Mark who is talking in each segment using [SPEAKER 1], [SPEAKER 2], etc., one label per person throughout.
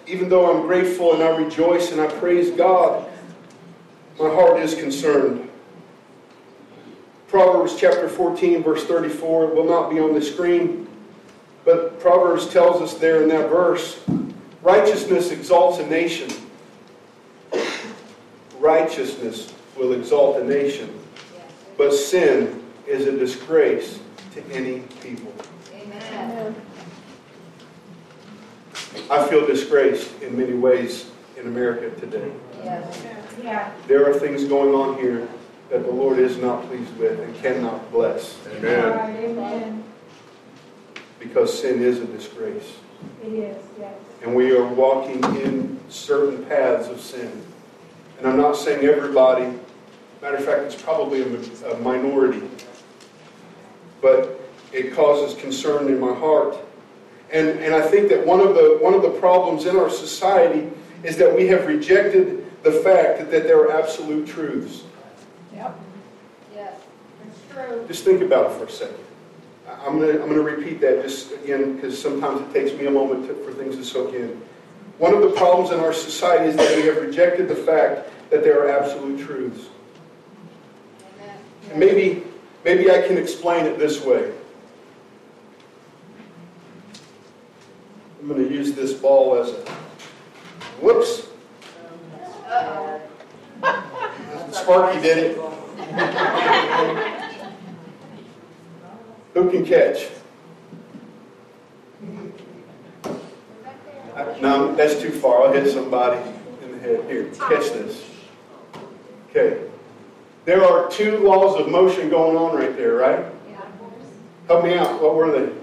[SPEAKER 1] even though I'm grateful and I rejoice and I praise God, my heart is concerned. Proverbs chapter 14, verse 34, it will not be on the screen, but Proverbs tells us there in that verse, righteousness exalts a nation. Righteousness will exalt a nation, but sin is a disgrace to any people.
[SPEAKER 2] Amen.
[SPEAKER 1] I feel disgraced in many ways in America today.
[SPEAKER 2] Yes.
[SPEAKER 3] Yeah.
[SPEAKER 1] There are things going on here that the Lord is not pleased with and cannot bless.
[SPEAKER 3] Amen. Amen.
[SPEAKER 1] Because sin is a disgrace.
[SPEAKER 3] It is, yes.
[SPEAKER 1] And we are walking in certain paths of sin. And I'm not saying everybody. Matter of fact, it's probably a minority. But it causes concern in my heart. And I think that one of the problems in our society is that we have rejected the fact that there are absolute truths.
[SPEAKER 3] Yep.
[SPEAKER 2] Yes.
[SPEAKER 3] That's true.
[SPEAKER 1] Just think about it for a second. I'm going to repeat that just again because sometimes it takes me a moment for things to soak in. One of the problems in our society is that we have rejected the fact that there are absolute truths.
[SPEAKER 2] Amen.
[SPEAKER 1] And maybe I can explain it this way. I'm going to use this ball as a... Whoops.
[SPEAKER 2] Uh-oh.
[SPEAKER 1] Sparky did it. Who can catch? No, that's too far. I'll hit somebody in the head. Here, catch this. Okay. There are two laws of motion going on right there, right?
[SPEAKER 2] Yeah.
[SPEAKER 1] Help me out. What were they?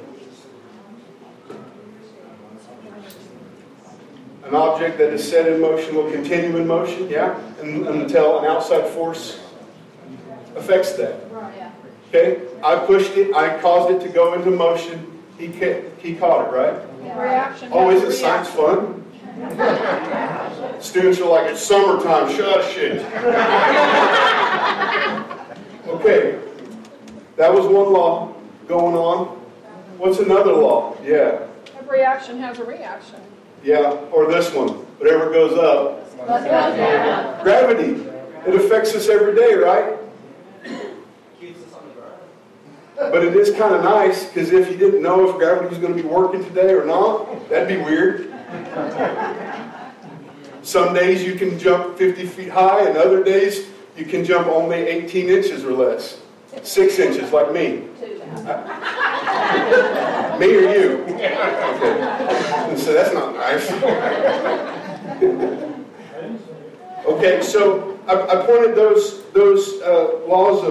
[SPEAKER 1] An object that is set in motion will continue in motion, yeah? And until an outside force affects that.
[SPEAKER 2] Yeah.
[SPEAKER 1] Okay? I pushed it. I caused it to go into motion. He caught it, right?
[SPEAKER 2] Yeah.
[SPEAKER 3] Reaction.
[SPEAKER 1] Oh, isn't science fun? Students are like, it's summertime. Shush it. Okay. That was one law going on. What's another law? Yeah.
[SPEAKER 3] Every action has a reaction.
[SPEAKER 1] Yeah. Or this one. Whatever goes up. Gravity. It affects us every day, right? But it is kind of nice, because if you didn't know if gravity was going to be working today or not, that'd be weird. Some days you can jump 50 feet high, and other days you can jump only 18 inches or less. 6 inches, like me. Me or you? Okay. So that's not nice. Okay, so I pointed those laws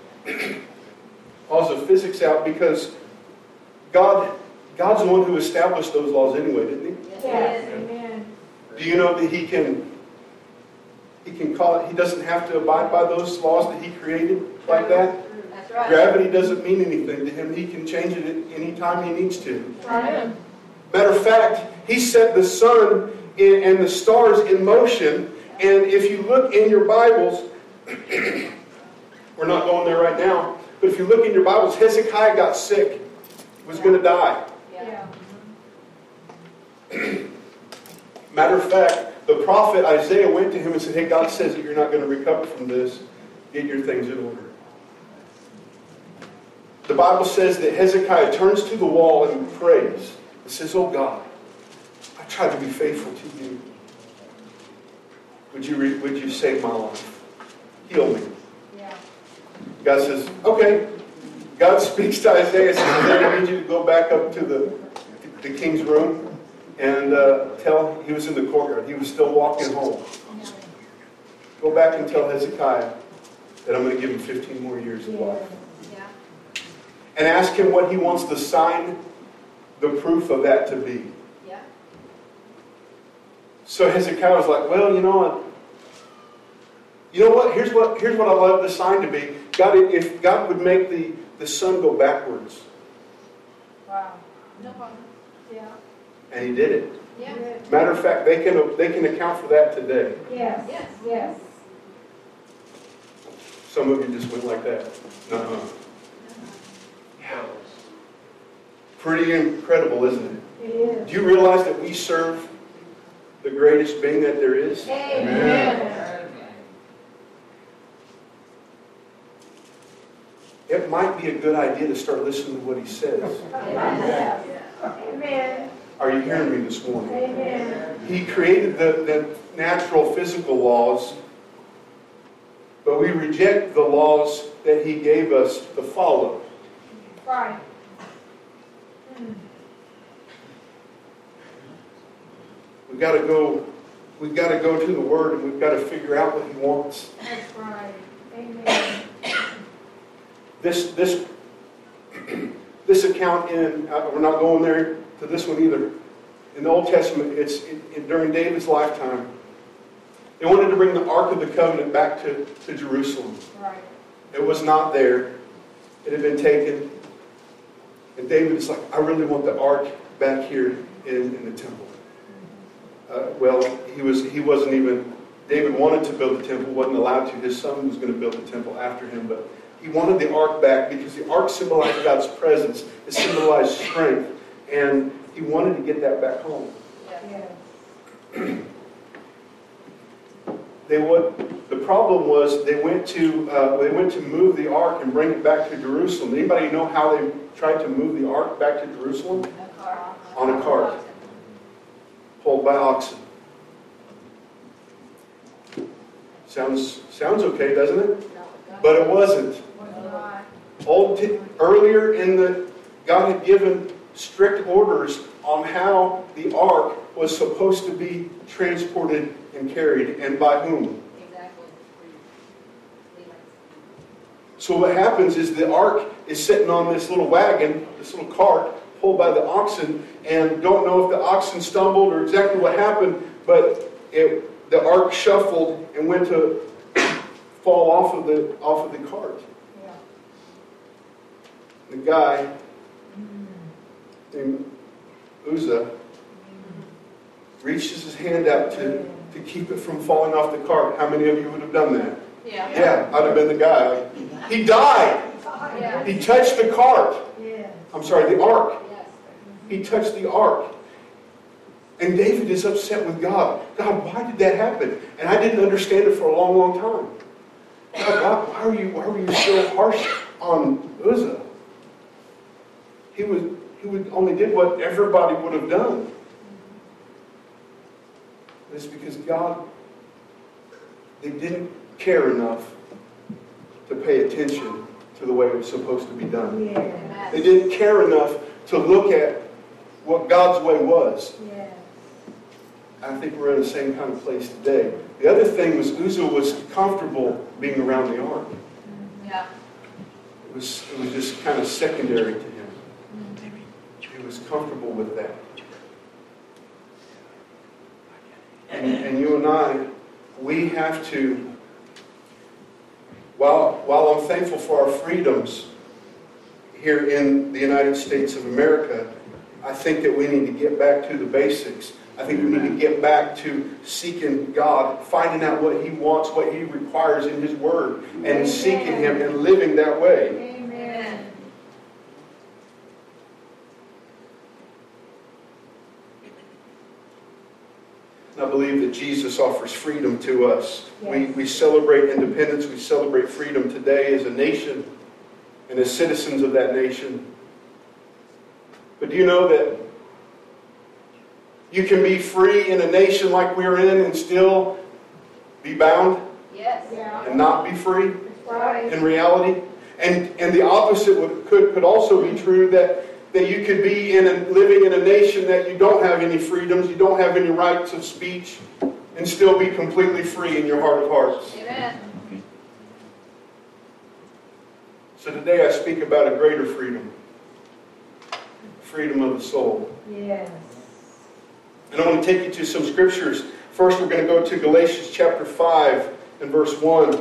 [SPEAKER 1] of physics out because God's the one who established those laws anyway, didn't He?
[SPEAKER 3] Yes. Amen.
[SPEAKER 1] Do you know that He can call it? He doesn't have to abide by those laws that He created like that.
[SPEAKER 2] That's right.
[SPEAKER 1] Gravity doesn't mean anything to Him. He can change it at any time He needs to.
[SPEAKER 3] Right.
[SPEAKER 1] Matter of fact, He set the sun and the stars in motion. And if you look in your Bibles, we're not going there right now, but if you look in your Bibles, Hezekiah got sick, was going to die.
[SPEAKER 2] Yeah.
[SPEAKER 1] Matter of fact, the prophet Isaiah went to him and said, hey, God says that you're not going to recover from this. Get your things in order. The Bible says that Hezekiah turns to the wall and prays. It says, oh God, I tried to be faithful to you. Would you save my life? Heal me.
[SPEAKER 2] Yeah.
[SPEAKER 1] God says, okay. God speaks to Isaiah and says, I need you to go back up to the king's room and tell him, he was in the courtyard. He was still walking home. Go back and tell Hezekiah that I'm going to give him 15 more years of life.
[SPEAKER 2] Yeah.
[SPEAKER 1] And ask him what he wants the sign, the proof of that to be.
[SPEAKER 2] Yeah.
[SPEAKER 1] So Hezekiah was like, well, you know what? Here's what I love the sign to be. God, if God would make the sun go backwards.
[SPEAKER 3] Wow. No problem. Yeah.
[SPEAKER 1] And He did it.
[SPEAKER 2] Yeah.
[SPEAKER 1] Matter of fact, they can account for that today.
[SPEAKER 3] Yes.
[SPEAKER 2] Yes.
[SPEAKER 3] Yes.
[SPEAKER 1] Some of you just went like that. Uh-huh. Yeah. Pretty incredible, isn't it?
[SPEAKER 3] It is.
[SPEAKER 1] Do you realize that we serve the greatest being that there is?
[SPEAKER 3] Amen.
[SPEAKER 1] It might be a good idea to start listening to what he says.
[SPEAKER 3] Amen.
[SPEAKER 1] Are you hearing me this morning?
[SPEAKER 3] Amen.
[SPEAKER 1] He created the natural physical laws, but we reject the laws that he gave us to follow.
[SPEAKER 3] Right.
[SPEAKER 1] We've got to go to the Word, and we've got to figure out what he wants.
[SPEAKER 3] That's right. Amen.
[SPEAKER 1] This account we're not going there to this one either. In the Old Testament, during David's lifetime, they wanted to bring the Ark of the Covenant back to Jerusalem.
[SPEAKER 3] Right.
[SPEAKER 1] It was not there. It had been taken. And David is like, I really want the Ark back here in the temple. David wanted to build the temple, wasn't allowed to. His son was going to build the temple after him, but he wanted the Ark back because the Ark symbolized God's presence. It symbolized strength. And he wanted to get that back home.
[SPEAKER 3] Yes.
[SPEAKER 1] The problem was they went to move the Ark and bring it back to Jerusalem. Anybody know how they tried to move the Ark back to Jerusalem? On a cart. Pulled by oxen. Sounds okay, doesn't it? But it wasn't. God had given strict orders on how the ark was supposed to be transported and carried, and by whom.
[SPEAKER 2] Exactly.
[SPEAKER 1] So what happens is the ark is sitting on this little wagon, this little cart, pulled by the oxen, and don't know if the oxen stumbled or exactly what happened, but the ark shuffled and went to fall off of the cart.
[SPEAKER 3] Yeah.
[SPEAKER 1] The guy named Uzzah reaches his hand out to keep it from falling off the cart. How many of you would have done that? Yeah, I'd have been the guy. He died.
[SPEAKER 2] Yeah.
[SPEAKER 1] He touched the cart.
[SPEAKER 3] Yes.
[SPEAKER 1] I'm sorry, the ark.
[SPEAKER 2] Yes.
[SPEAKER 1] He touched the ark. And David is upset with God. God, why did that happen? And I didn't understand it for a long, long time. God, why were you so harsh on Uzzah? He only did what everybody would have done. It's because they didn't care enough to pay attention to the way it was supposed to be done.
[SPEAKER 3] Yeah.
[SPEAKER 1] They didn't care enough to look at what God's way was.
[SPEAKER 3] Yeah.
[SPEAKER 1] I think we're in the same kind of place today. The other thing was Uzzah was comfortable being around the ark.
[SPEAKER 2] Yeah.
[SPEAKER 1] It was just kind of secondary to him. He was comfortable with that. And you and I, we have to, while I'm thankful for our freedoms here in the United States of America, I think that we need to get back to the basics. I think we need to get back to seeking God, finding out what He wants, what He requires in His Word, and seeking Him and living that way.
[SPEAKER 3] Amen.
[SPEAKER 1] I believe that Jesus offers freedom to us.
[SPEAKER 3] Yes.
[SPEAKER 1] We celebrate independence. We celebrate freedom today as a nation and as citizens of that nation. But do you know that you can be free in a nation like we're in and still be bound
[SPEAKER 2] Yes.
[SPEAKER 3] Yeah.
[SPEAKER 1] and not be free
[SPEAKER 3] That's right.
[SPEAKER 1] in reality? And the opposite could also be true, that you could be living in a nation that you don't have any freedoms, you don't have any rights of speech, and still be completely free in your heart of hearts.
[SPEAKER 2] Amen.
[SPEAKER 1] So today I speak about a greater freedom. Freedom of the soul.
[SPEAKER 3] Yes.
[SPEAKER 1] And I want to take you to some scriptures. First we're going to go to Galatians chapter 5 and verse 1.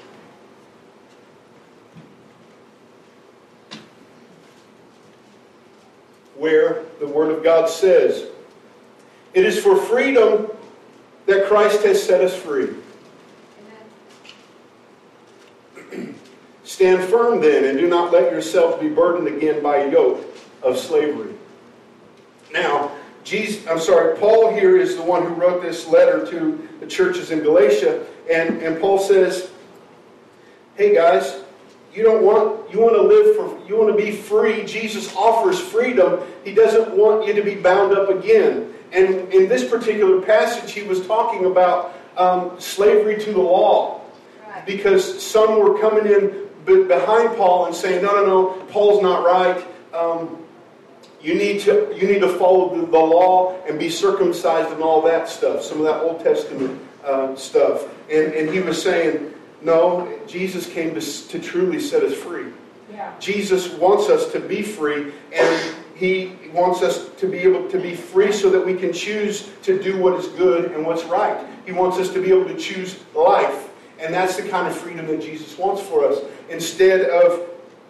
[SPEAKER 1] Where the Word of God says, "It is for freedom that Christ has set us free.
[SPEAKER 2] Amen.
[SPEAKER 1] Stand firm then, and do not let yourselves be burdened again by a yoke of slavery." Now, Paul here is the one who wrote this letter to the churches in Galatia, and Paul says, hey guys, you want to be free. Jesus offers freedom. He doesn't want you to be bound up again. And in this particular passage, he was talking about slavery to the law.
[SPEAKER 2] Right.
[SPEAKER 1] Because some were coming in behind Paul and saying, no, Paul's not right. You need to follow the law and be circumcised and all that stuff. Some of that Old Testament stuff. And he was saying, no, Jesus came to truly set us free.
[SPEAKER 3] Yeah.
[SPEAKER 1] Jesus wants us to be free, and He wants us to be able to be free so that we can choose to do what is good and what's right. He wants us to be able to choose life. And that's the kind of freedom that Jesus wants for us. Instead of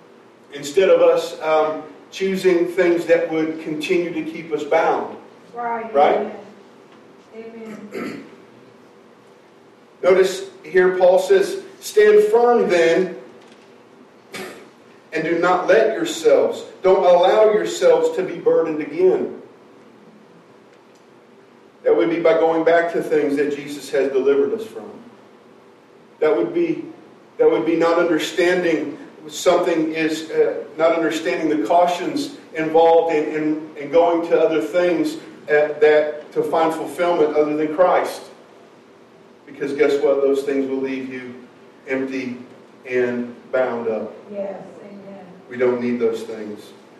[SPEAKER 1] us choosing things that would continue to keep us bound.
[SPEAKER 3] Right.
[SPEAKER 1] Right?
[SPEAKER 3] Amen.
[SPEAKER 1] Notice here Paul says, stand firm then, and do not let yourselves, don't allow yourselves to be burdened again. That would be by going back to things that Jesus has delivered us from. That would be not understanding something is not understanding the cautions involved in going to other things that to find fulfillment other than Christ. Because guess what? Those things will leave you empty and bound up.
[SPEAKER 3] Yes. Amen.
[SPEAKER 1] We don't need those things.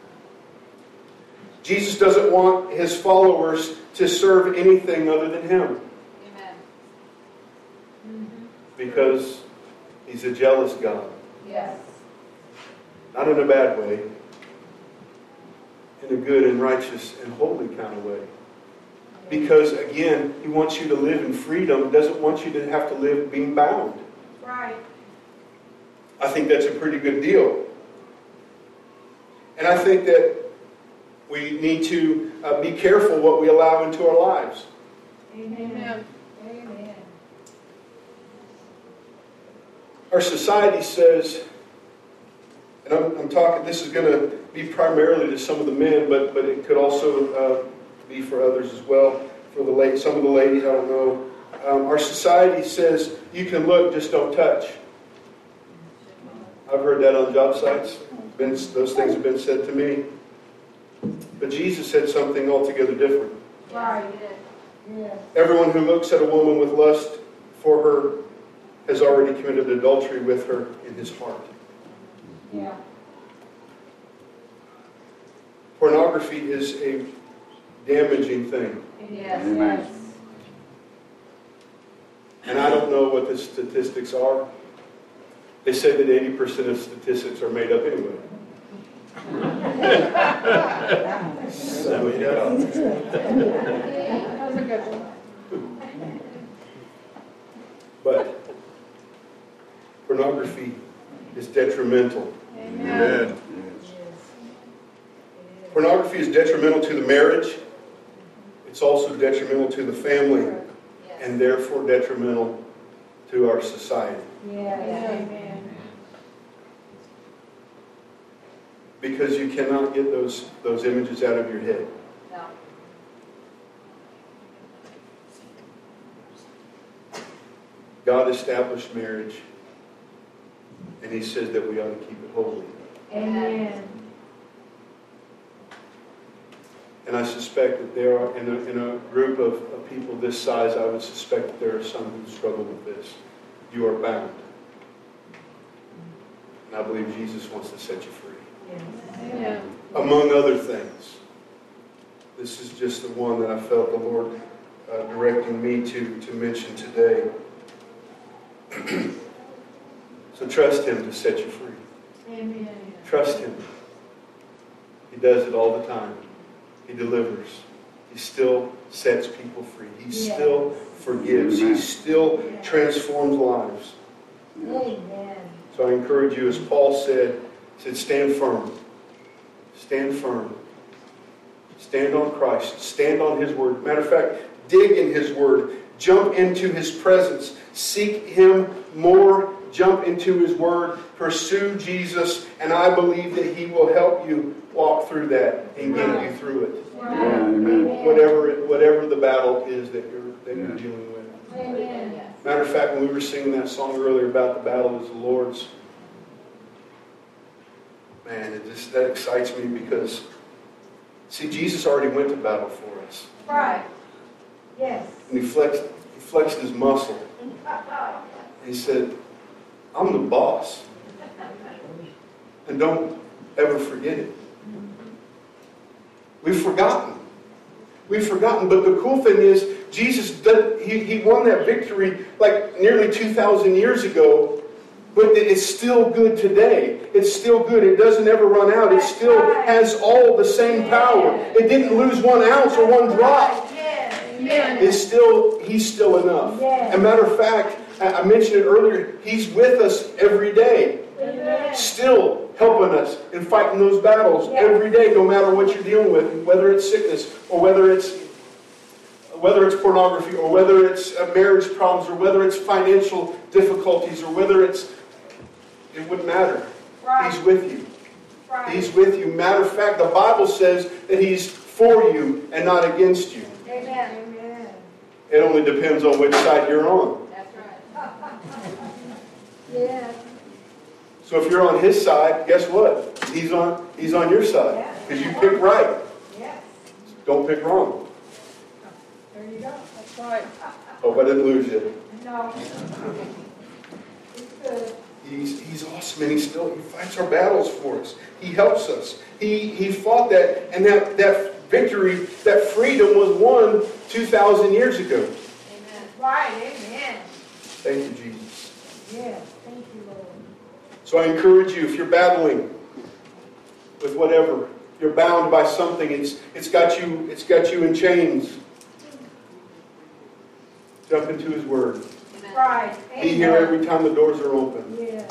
[SPEAKER 1] Jesus doesn't want His followers to serve anything other than Him.
[SPEAKER 2] Amen.
[SPEAKER 3] Mm-hmm.
[SPEAKER 1] Because He's a jealous God.
[SPEAKER 2] Yes.
[SPEAKER 1] Not in a bad way. In a good and righteous and holy kind of way. Because, again, He wants you to live in freedom. Doesn't want you to have to live being bound.
[SPEAKER 3] Right.
[SPEAKER 1] I think that's a pretty good deal. And I think that we need to be careful what we allow into our lives.
[SPEAKER 3] Amen. Amen.
[SPEAKER 1] Our society says, and I'm talking, this is going to be primarily to some of the men, but it could also be for others as well. For some of the ladies, I don't know. Our society says, you can look, just don't touch. I've heard that on job sites. Those things have been said to me. But Jesus said something altogether different.
[SPEAKER 3] Right. Yes.
[SPEAKER 1] Everyone who looks at a woman with lust for her has already committed adultery with her in his heart.
[SPEAKER 3] Yeah.
[SPEAKER 1] Pornography is a damaging thing.
[SPEAKER 2] Yes.
[SPEAKER 4] Amen.
[SPEAKER 2] Yes.
[SPEAKER 1] And I don't know what the statistics are. They say that 80% of statistics are made up anyway. So, yeah.
[SPEAKER 3] That was a good one.
[SPEAKER 1] But pornography is detrimental.
[SPEAKER 3] Amen.
[SPEAKER 1] Pornography is detrimental to the marriage. It's also detrimental to the family,
[SPEAKER 2] Yes.
[SPEAKER 1] and therefore detrimental to our society.
[SPEAKER 3] Yes. Amen.
[SPEAKER 1] Because you cannot get those images out of your head.
[SPEAKER 2] No.
[SPEAKER 1] God established marriage, and He says that we ought to keep it holy.
[SPEAKER 3] Amen.
[SPEAKER 1] And I suspect that there are, in a group of people this size, I would suspect that there are some who struggle with this. You are bound. And I believe Jesus wants to set you free.
[SPEAKER 3] Amen.
[SPEAKER 1] Among other things. This is just the one that I felt the Lord directing me to mention today. So trust Him to set you free.
[SPEAKER 3] Amen.
[SPEAKER 1] Trust Him. He does it all the time. He delivers. He still sets people free. He still forgives. He still transforms lives.
[SPEAKER 3] Amen.
[SPEAKER 1] So I encourage you, as Paul said, stand firm. Stand firm. Stand on Christ. Stand on His Word. Matter of fact, dig in His Word. Jump into His presence. Seek Him more jump into His Word, pursue Jesus, and I believe that He will help you walk through that and get you through it.
[SPEAKER 3] Amen.
[SPEAKER 1] Whatever the battle is that you're dealing with.
[SPEAKER 3] Amen.
[SPEAKER 1] Matter of fact, when we were singing that song earlier about the battle is the Lord's, man, that excites me because, see, Jesus already went to battle for us.
[SPEAKER 3] Right. Yes.
[SPEAKER 1] And He flexed His muscle. He said, I'm the boss. And don't ever forget it. We've forgotten. But the cool thing is, Jesus, he won that victory like nearly 2,000 years ago. But it's still good today. It's still good. It doesn't ever run out. It still has all the same power. It didn't lose 1 ounce or 1 drop. He's still enough. As a matter of fact, I mentioned it earlier, He's with us every day. Still helping us in fighting those battles every day, no matter what you're dealing with, whether it's sickness or whether it's pornography or whether it's marriage problems or whether it's financial difficulties or whether it wouldn't matter. He's with you. He's with you. Matter of fact, the Bible says that He's for you and not against you.
[SPEAKER 3] Amen.
[SPEAKER 1] It only depends on which side you're on.
[SPEAKER 2] That's right.
[SPEAKER 3] Yeah.
[SPEAKER 1] So if you're on His side, guess what? He's on your side. Because you pick right.
[SPEAKER 3] Yes.
[SPEAKER 1] Don't pick wrong.
[SPEAKER 3] There you go. That's right.
[SPEAKER 1] Hope I didn't lose you.
[SPEAKER 3] No. It's good.
[SPEAKER 1] He's awesome, and He fights our battles for us. He helps us. He fought that, and that victory, that freedom was won 2,000 years ago.
[SPEAKER 2] Amen.
[SPEAKER 3] Right. Amen.
[SPEAKER 1] Thank you, Jesus.
[SPEAKER 3] Yes. Thank you, Lord.
[SPEAKER 1] So I encourage you, if you're battling with whatever, you're bound by something, it's got you in chains. Jump into His Word.
[SPEAKER 3] Right.
[SPEAKER 1] Be here every time the doors are open.
[SPEAKER 3] Yeah.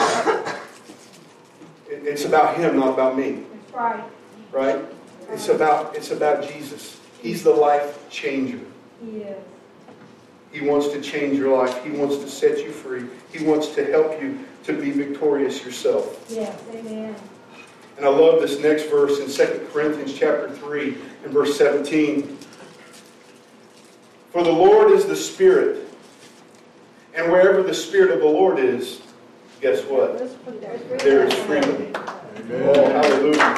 [SPEAKER 1] It's about Him, not about me.
[SPEAKER 3] That's right.
[SPEAKER 1] Right? It's about Jesus. He's the life changer.
[SPEAKER 3] He is.
[SPEAKER 1] He wants to change your life. He wants to set you free. He wants to help you to be victorious yourself.
[SPEAKER 3] Yes. Amen.
[SPEAKER 1] And I love this next verse in 2 Corinthians chapter 3 and verse 17. For the Lord is the Spirit. And wherever the Spirit of the Lord is, guess what? There is freedom.
[SPEAKER 4] Amen.
[SPEAKER 1] Oh, hallelujah.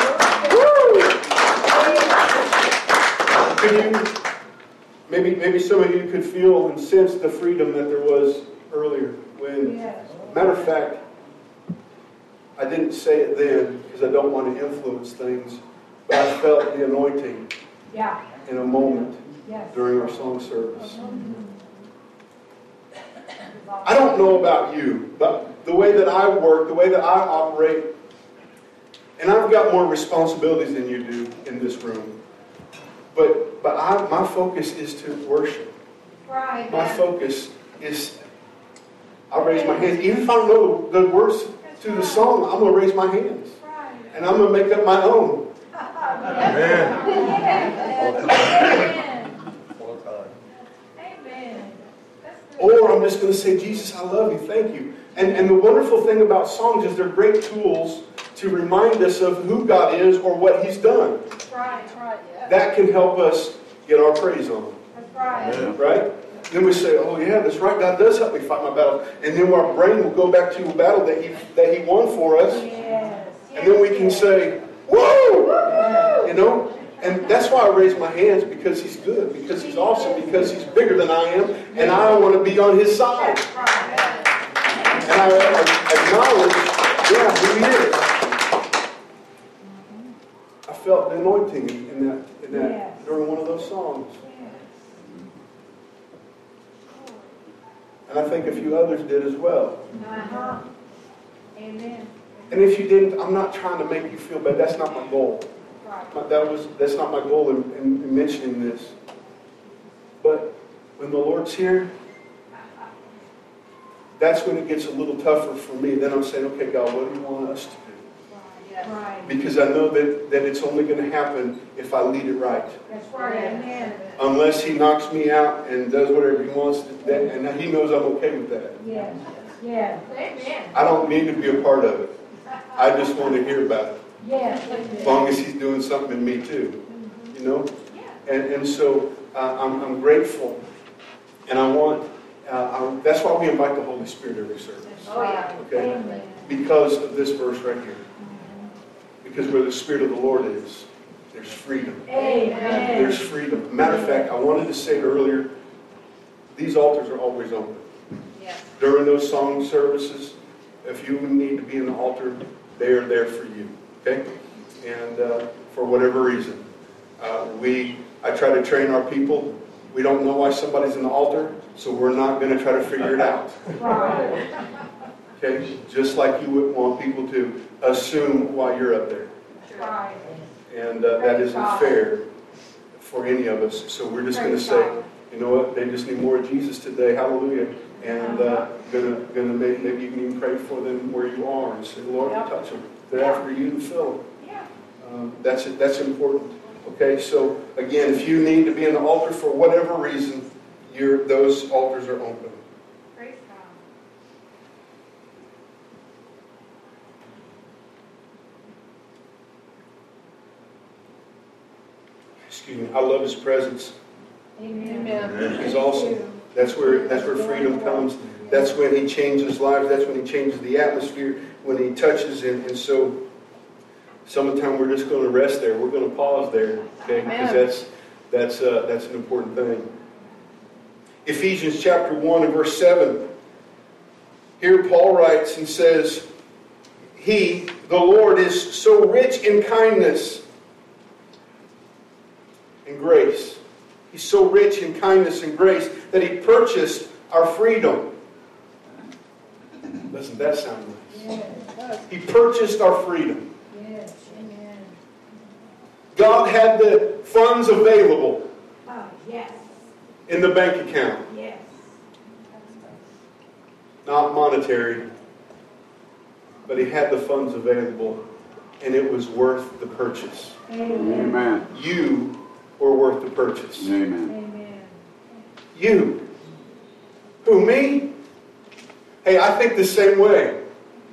[SPEAKER 1] Maybe some of you could feel and sense the freedom that there was earlier. Matter of fact, I didn't say it then because I don't want to influence things, but I felt the anointing in a moment during our song service. I don't know about you, but the way that I work, the way that I operate, and I've got more responsibilities than you do in this room, but my focus is to worship.
[SPEAKER 3] Right.
[SPEAKER 1] My focus is, I'll raise my hands. Even if I don't know the words to the song, I'm going to raise my hands.
[SPEAKER 3] Right.
[SPEAKER 1] And I'm going to make up my own.
[SPEAKER 4] Amen. All the time.
[SPEAKER 3] Amen.
[SPEAKER 1] Or I'm just going to say, Jesus, I love you. Thank you. And the wonderful thing about songs is they're great tools to remind us of who God is or what He's done.
[SPEAKER 3] Right. Right. Yeah.
[SPEAKER 1] That can help us get our praise on.
[SPEAKER 3] That's right.
[SPEAKER 4] Amen.
[SPEAKER 1] Right? Then we say, oh yeah, that's right. God does help me fight my battle. And then our brain will go back to a battle that He won for us.
[SPEAKER 3] Yes.
[SPEAKER 1] And then we can say, whoa! You know? And that's why I raise my hands, because He's good, because He's awesome, because He's bigger than I am, and I want to be on His side. And I acknowledge, who He is. I felt the anointing in that during one of those songs. And I think a few others did as well.
[SPEAKER 3] Uh-huh. Amen.
[SPEAKER 1] And if you didn't, I'm not trying to make you feel bad. That's not my goal. That's not my goal in mentioning this. But when the Lord's here, that's when it gets a little tougher for me. Then I'm saying, okay, God, what do you want us to do?
[SPEAKER 3] Right.
[SPEAKER 1] Because I know that it's only going to happen if I lead it right.
[SPEAKER 3] That's right. Amen.
[SPEAKER 1] Unless He knocks me out and does whatever He wants to, and He knows I'm okay with that.
[SPEAKER 3] Yes. Yes.
[SPEAKER 2] Amen.
[SPEAKER 1] I don't need to be a part of it. I just want to hear about it.
[SPEAKER 3] Yes.
[SPEAKER 1] As long as He's doing something in me too. You know?
[SPEAKER 2] Yeah.
[SPEAKER 1] And so I'm grateful. And I want, that's why we invite the Holy Spirit every service.
[SPEAKER 2] Oh, yeah.
[SPEAKER 1] Okay?
[SPEAKER 3] Amen.
[SPEAKER 1] Because of this verse right here. Because where the Spirit of the Lord is, there's freedom.
[SPEAKER 3] Amen.
[SPEAKER 1] There's freedom. Matter of fact, I wanted to say it earlier, these altars are always open.
[SPEAKER 2] Yes.
[SPEAKER 1] During those song services, if you need to be in the altar, they are there for you. Okay? And for whatever reason. I try to train our people. We don't know why somebody's in the altar, so we're not going to try to figure it out.
[SPEAKER 3] Right.
[SPEAKER 1] Okay? Just like you wouldn't want people to assume why you're up there.
[SPEAKER 3] Right.
[SPEAKER 1] And that isn't fair for any of us. So we're just going to say, you know what? They just need more of Jesus today. Hallelujah. And gonna maybe you can even pray for them where you are and say, Lord, touch them. They're after you to fill them.
[SPEAKER 2] Yeah.
[SPEAKER 1] That's important. Okay, so again, if you need to be in the altar for whatever reason, those altars are open.
[SPEAKER 2] Praise God.
[SPEAKER 1] Excuse me. I love His presence.
[SPEAKER 2] Amen.
[SPEAKER 1] He's awesome. That's where freedom comes. That's when He changes lives. That's when He changes the atmosphere. When He touches it. And so, sometime we're just going to rest there. We're going to pause there, okay? Because that's an important thing. Ephesians chapter 1 and verse 7. Here Paul writes and says, He, the Lord, is so rich in kindness and grace. He's so rich in kindness and grace that He purchased our freedom. Doesn't that sound nice?
[SPEAKER 3] Yes.
[SPEAKER 1] He purchased our freedom.
[SPEAKER 3] Yes. Amen.
[SPEAKER 1] God had the funds available
[SPEAKER 3] Oh, yes.
[SPEAKER 1] in the bank account.
[SPEAKER 3] Yes.
[SPEAKER 1] Not monetary, but He had the funds available, and it was worth the purchase.
[SPEAKER 3] Amen.
[SPEAKER 4] Amen.
[SPEAKER 1] You were worth the purchase.
[SPEAKER 4] Amen.
[SPEAKER 3] Amen.
[SPEAKER 1] You. Who, me? Hey, I think the same way.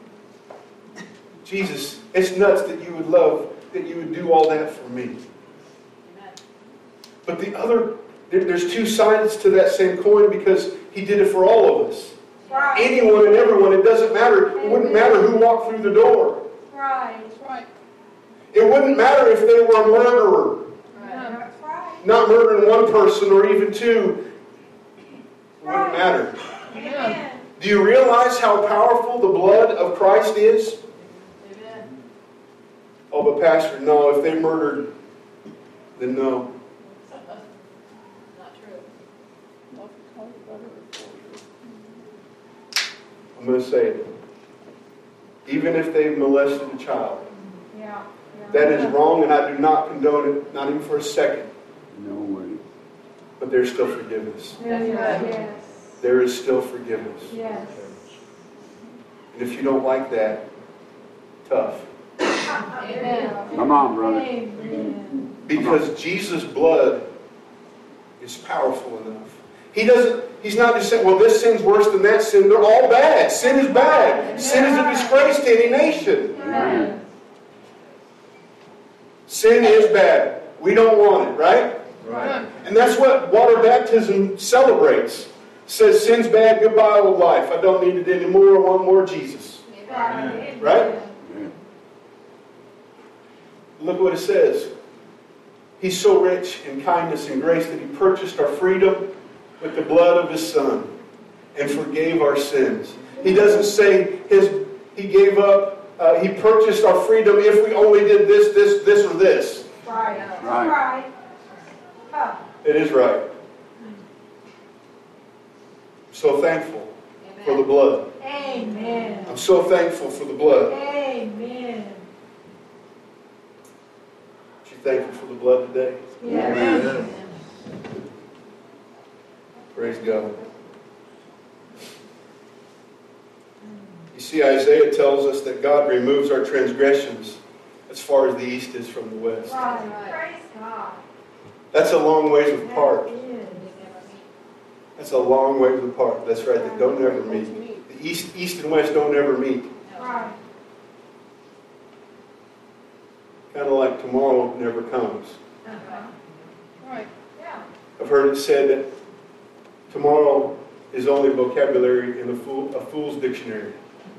[SPEAKER 1] Jesus, it's nuts that you would love, that you would do all that for me.
[SPEAKER 2] Amen.
[SPEAKER 1] But there's two sides to that same coin because He did it for all of us.
[SPEAKER 3] Right.
[SPEAKER 1] Anyone and everyone, it doesn't matter. It wouldn't matter who walked through the door.
[SPEAKER 3] Right. Right.
[SPEAKER 1] It wouldn't matter if they were a murderer.
[SPEAKER 3] That's right.
[SPEAKER 1] Not murdering one person or even two. It wouldn't matter.
[SPEAKER 3] Amen.
[SPEAKER 1] Do you realize how powerful the blood of Christ is?
[SPEAKER 2] Amen.
[SPEAKER 1] Oh, but Pastor, no, if they murdered, then no.
[SPEAKER 2] Not true.
[SPEAKER 1] I'm going to say it. Even if they molested a child,
[SPEAKER 3] Yeah.
[SPEAKER 1] that is wrong, and I do not condone it, not even for a second.
[SPEAKER 4] No way.
[SPEAKER 1] But there's still forgiveness.
[SPEAKER 3] Yes.
[SPEAKER 1] There is still forgiveness.
[SPEAKER 3] Yes.
[SPEAKER 1] And if you don't like that, tough.
[SPEAKER 2] Amen.
[SPEAKER 4] Come on, brother.
[SPEAKER 3] Amen.
[SPEAKER 1] Because Jesus' blood is powerful enough. He's not just saying, well, this sin's worse than that sin. They're all bad. Sin is bad. Sin is a disgrace to any nation.
[SPEAKER 3] Amen.
[SPEAKER 1] Sin is bad. We don't want it, right?
[SPEAKER 4] Right.
[SPEAKER 1] And that's what water baptism celebrates. It says, sin's bad, goodbye old life. I don't need it anymore. I want more Jesus.
[SPEAKER 2] Amen.
[SPEAKER 1] Right?
[SPEAKER 4] Yeah.
[SPEAKER 1] Look what it says. He's so rich in kindness and grace that He purchased our freedom with the blood of His Son and forgave our sins. He doesn't say He gave up, He purchased our freedom if we only did this, or this.
[SPEAKER 3] Right.
[SPEAKER 4] Right.
[SPEAKER 3] Right. Huh.
[SPEAKER 1] It is right. I'm so thankful for the blood.
[SPEAKER 3] Amen.
[SPEAKER 1] I'm so thankful for the blood.
[SPEAKER 3] Amen.
[SPEAKER 1] Aren't you thankful for the blood today?
[SPEAKER 3] Yes.
[SPEAKER 4] Amen.
[SPEAKER 1] Praise God. You see, Isaiah tells us that God removes our transgressions as far as the east is from the west.
[SPEAKER 3] Right. Praise God.
[SPEAKER 1] That's a long ways apart.
[SPEAKER 3] That is.
[SPEAKER 1] That's a long ways apart. That's right. They don't ever meet. The East and West don't ever meet.
[SPEAKER 3] Right.
[SPEAKER 1] Kind of like tomorrow never comes.
[SPEAKER 3] Uh-huh.
[SPEAKER 2] Right.
[SPEAKER 3] Yeah.
[SPEAKER 1] I've heard it said that tomorrow is only vocabulary in a fool's dictionary.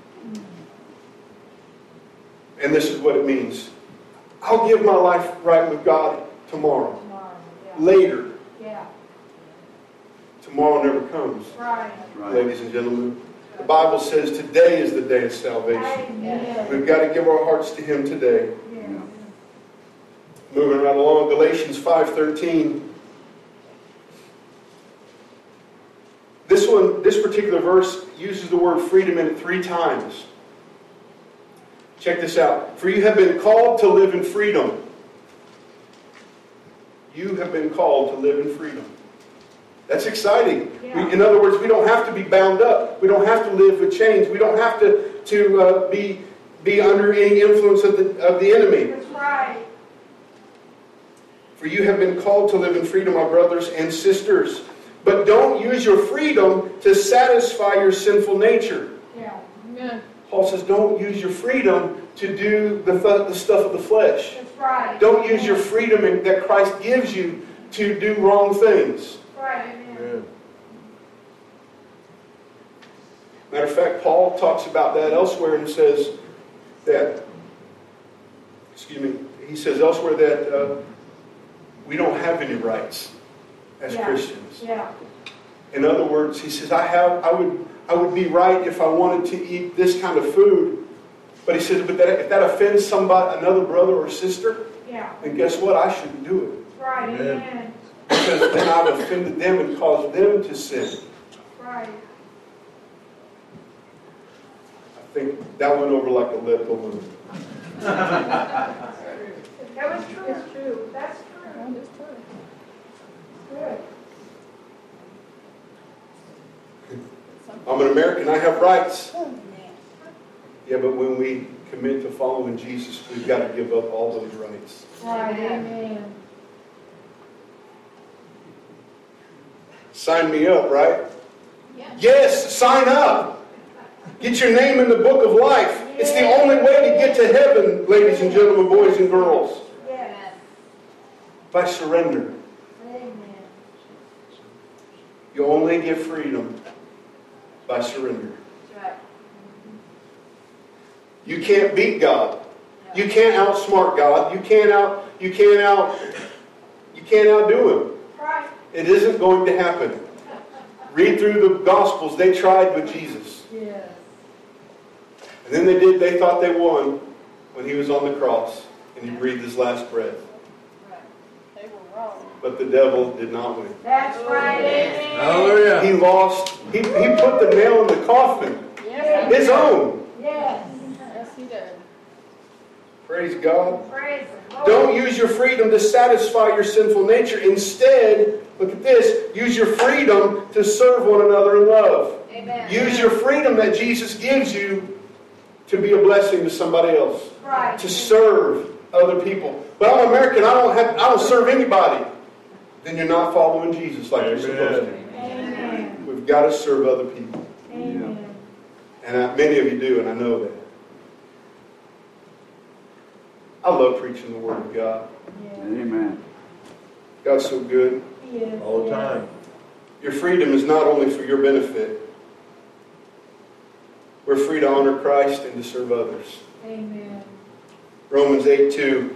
[SPEAKER 1] And this is what it means. I'll give my life right with God tomorrow.
[SPEAKER 3] Tomorrow. Yeah.
[SPEAKER 1] Later.
[SPEAKER 3] Yeah.
[SPEAKER 1] Tomorrow never comes.
[SPEAKER 3] Right.
[SPEAKER 4] Right.
[SPEAKER 1] Ladies and gentlemen. The Bible says today is the day of salvation.
[SPEAKER 3] Amen.
[SPEAKER 1] We've got to give our hearts to Him today.
[SPEAKER 3] Yes.
[SPEAKER 1] Moving right along, Galatians 5:13. This particular verse uses the word freedom in it 3 times. Check this out. For you have been called to live in freedom. You have been called to live in freedom. That's exciting.
[SPEAKER 3] Yeah.
[SPEAKER 1] In other words, we don't have to be bound up. We don't have to live with chains. We don't have to be under any influence of the enemy.
[SPEAKER 3] That's right.
[SPEAKER 1] For you have been called to live in freedom, my brothers and sisters. But don't use your freedom to satisfy your sinful nature.
[SPEAKER 3] Yeah.
[SPEAKER 2] Amen.
[SPEAKER 1] Paul says, don't use your freedom to do the stuff of the flesh.
[SPEAKER 3] That's right.
[SPEAKER 1] Don't use your freedom that Christ gives you to do wrong things.
[SPEAKER 3] Right. Amen.
[SPEAKER 1] Matter of fact, Paul talks about that elsewhere and says that, he says elsewhere that we don't have any rights as Christians.
[SPEAKER 3] Yeah.
[SPEAKER 1] In other words, he says, I would be right if I wanted to eat this kind of food. But he says, but if that offends somebody, another brother or sister,
[SPEAKER 3] Yeah.
[SPEAKER 1] then guess what? I shouldn't do it.
[SPEAKER 3] Right.
[SPEAKER 5] Amen.
[SPEAKER 3] Amen.
[SPEAKER 1] Because then I've offended them and caused them to sin.
[SPEAKER 3] Right.
[SPEAKER 1] I think that went over like a lead balloon.
[SPEAKER 3] That was true. It's true. That's true.
[SPEAKER 2] That is true.
[SPEAKER 3] Good.
[SPEAKER 1] I'm an American. I have rights. Yeah, but when we commit to following Jesus, we've got to give up all those rights.
[SPEAKER 3] Right. Amen.
[SPEAKER 1] Sign me up, right?
[SPEAKER 2] Yeah.
[SPEAKER 1] Yes, sign up. Get your name in the book of life. It's the only way to get to heaven, ladies and gentlemen, boys and girls.
[SPEAKER 3] Yes.
[SPEAKER 1] By surrender.
[SPEAKER 3] Amen.
[SPEAKER 1] You only get freedom by surrender.
[SPEAKER 2] That's right.
[SPEAKER 1] You can't beat God. You can't outsmart God. You can't outdo Him.
[SPEAKER 3] Right.
[SPEAKER 1] It isn't going to happen. Read through the Gospels. They tried with Jesus.
[SPEAKER 3] Yes.
[SPEAKER 1] And then they thought they won when He was on the cross and He breathed His last breath.
[SPEAKER 2] Right. They were wrong.
[SPEAKER 1] But the devil did not win.
[SPEAKER 3] That's right. Amen.
[SPEAKER 5] Hallelujah.
[SPEAKER 1] He lost. He put the nail in the coffin.
[SPEAKER 2] Yes.
[SPEAKER 1] His own.
[SPEAKER 3] Yes.
[SPEAKER 2] Yes, he did.
[SPEAKER 1] Praise God.
[SPEAKER 3] Praise the Lord.
[SPEAKER 1] Don't use your freedom to satisfy your sinful nature. Instead, look at this. Use your freedom to serve one another in love.
[SPEAKER 2] Amen.
[SPEAKER 1] Use your freedom that Jesus gives you to be a blessing to somebody else.
[SPEAKER 3] Right.
[SPEAKER 1] To serve other people. But I'm American. I don't serve anybody. Then you're not following Jesus like you're supposed to.
[SPEAKER 3] Amen.
[SPEAKER 1] We've got to serve other people.
[SPEAKER 3] Amen.
[SPEAKER 1] And many of you do, and I know that. I love preaching the Word of God.
[SPEAKER 3] Yes.
[SPEAKER 4] Amen.
[SPEAKER 1] God's so good.
[SPEAKER 3] He is.
[SPEAKER 5] All the time.
[SPEAKER 1] Your freedom is not only for your benefit. We're free to honor Christ and to serve others.
[SPEAKER 3] Amen.
[SPEAKER 1] Romans 8:2.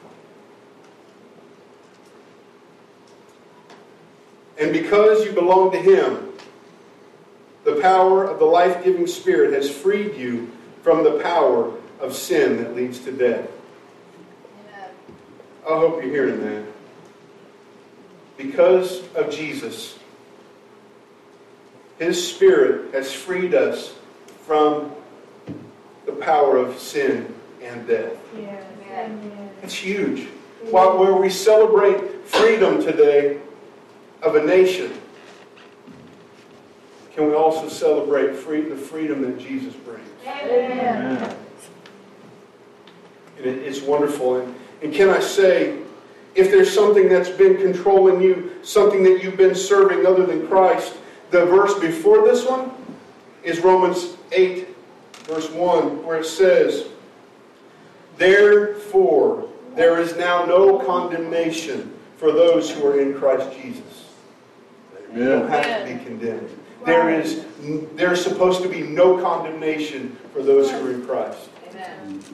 [SPEAKER 1] And because you belong to Him, the power of the life-giving Spirit has freed you from the power of sin that leads to death.
[SPEAKER 2] Amen.
[SPEAKER 1] I hope you're hearing that. Because of Jesus, His Spirit has freed us from the power of sin and death.
[SPEAKER 3] Yes.
[SPEAKER 2] Amen.
[SPEAKER 3] Amen.
[SPEAKER 1] It's huge. While where we celebrate freedom today of a nation, can we also celebrate the freedom that Jesus brings?
[SPEAKER 3] Amen.
[SPEAKER 5] Amen.
[SPEAKER 1] And it's wonderful. And can I say, if there's something that's been controlling you, something that you've been serving other than Christ, the verse before this one is Romans 8, verse 1, where it says, "Therefore, there is now no condemnation for those who are in Christ Jesus." You don't have to be condemned. There's supposed to be no condemnation for those who are in Christ.
[SPEAKER 2] Amen.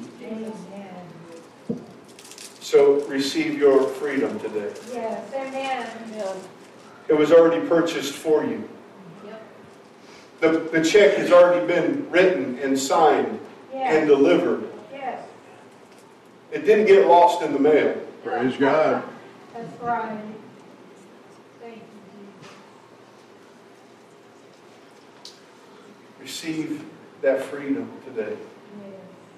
[SPEAKER 1] So receive your freedom today.
[SPEAKER 3] Yes, amen.
[SPEAKER 2] Amen.
[SPEAKER 1] It was already purchased for you.
[SPEAKER 2] Yep.
[SPEAKER 1] The check has already been written and signed and
[SPEAKER 3] Yes,
[SPEAKER 1] delivered.
[SPEAKER 3] yes,
[SPEAKER 1] It didn't get lost in the mail.
[SPEAKER 4] Praise God.
[SPEAKER 3] that's right. Thank you, Jesus.
[SPEAKER 1] Receive that freedom today.
[SPEAKER 3] Yes.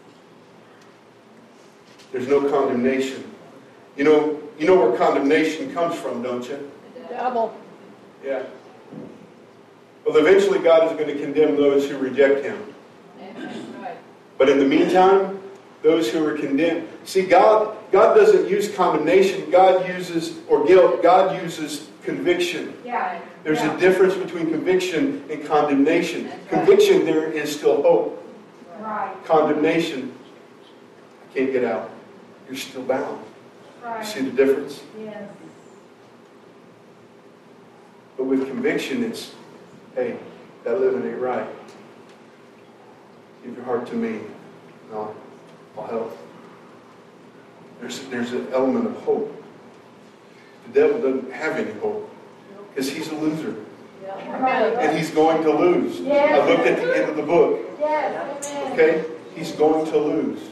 [SPEAKER 1] There's no condemnation. You know where condemnation comes from, don't you?
[SPEAKER 2] Devil.
[SPEAKER 1] Yeah. Well, eventually God is going to condemn those who reject Him.
[SPEAKER 2] Amen. Right.
[SPEAKER 1] But in the meantime, those who are condemned. See, God doesn't use condemnation. God uses, or guilt, God uses conviction.
[SPEAKER 3] Yeah.
[SPEAKER 1] There's a difference between conviction and condemnation. Conviction, there is still hope.
[SPEAKER 3] Right,
[SPEAKER 1] Condemnation, I can't get out. You're still bound. You see
[SPEAKER 3] right.
[SPEAKER 1] the difference?
[SPEAKER 3] Yes.
[SPEAKER 1] But with conviction, it's, hey, that living ain't right. Give your heart to me. No, I'll help. There's an element of hope. The devil doesn't have any hope because he's a loser.
[SPEAKER 2] Yeah.
[SPEAKER 1] And he's going to lose.
[SPEAKER 3] Yes.
[SPEAKER 1] I looked at the end of the book.
[SPEAKER 3] Yes, amen.
[SPEAKER 1] Okay? He's going to lose.